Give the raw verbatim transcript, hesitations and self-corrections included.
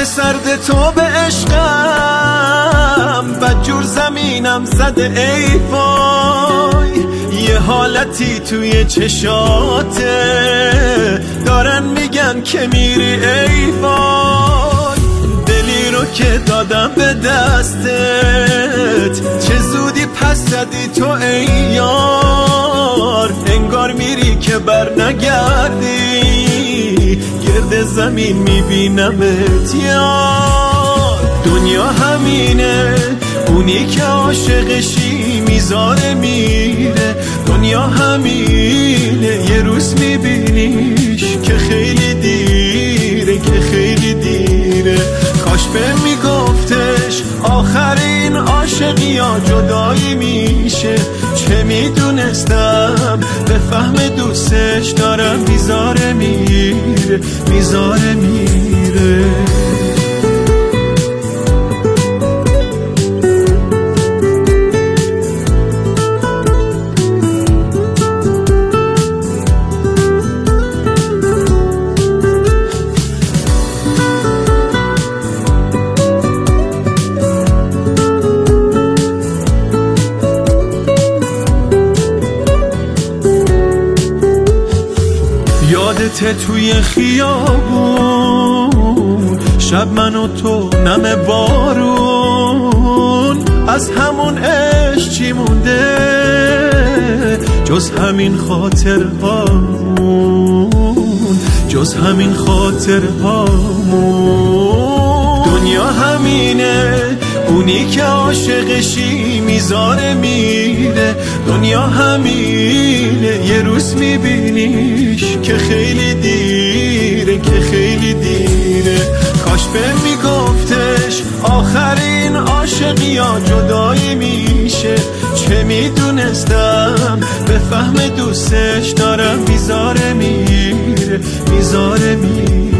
دل سرد تو به عشقم بدجور زمینم زده ای وای. یه حالتی توی چشاته دارن میگن که میری ای وای. دلی رو که دادم به دستت چه زودی پس زدی تو ای یار. انگار میری که بر نگردی گرد زمین میبینمت یار. دنیا همینه اونی که عاشقشی میذاره میره. دنیا همینه یه روز میبینیش که خیلی دیره که خیلی دیره. کاش به میگفتش آخرین عاشقی ها جدایی میشه. چه میدونستم به فهم دوستش دارم میذاره میره میذاره میره. یادت توی خیابون شب من و تو نم بارون. از همون عشق چی مونده جز همین خاطرهامون جز همین خاطرهامون. دنیا همینه اونی که عاشقشی میذاره میره. دنیا همینه یه روز میبینیش که خیلی دیره که خیلی دیره. کاش به میگفتش آخرین عاشقی ها جدایی میشه. چه میدونستم به فهم دوستش دارم میذاره میره میذاره میره.